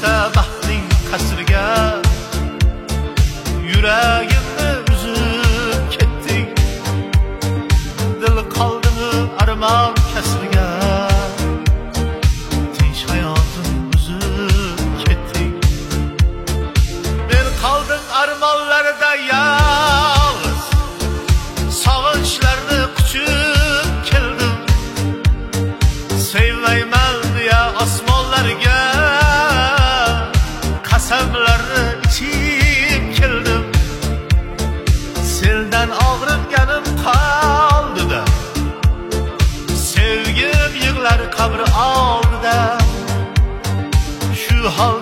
boshda baxtning qasriga yuragimni uzib ketding. Dil qoldimi armon kasriga tinch hayotim uzib ketding. Men qoldim armonlarda yolg'iz, sog'inchlarni quchib keldim. Sevmayman deya osmonlarga qasamlarni ichib keldim. Seldan og'ritganim qoldi-da, sevgim yig'lar qabri oldida. Shu hol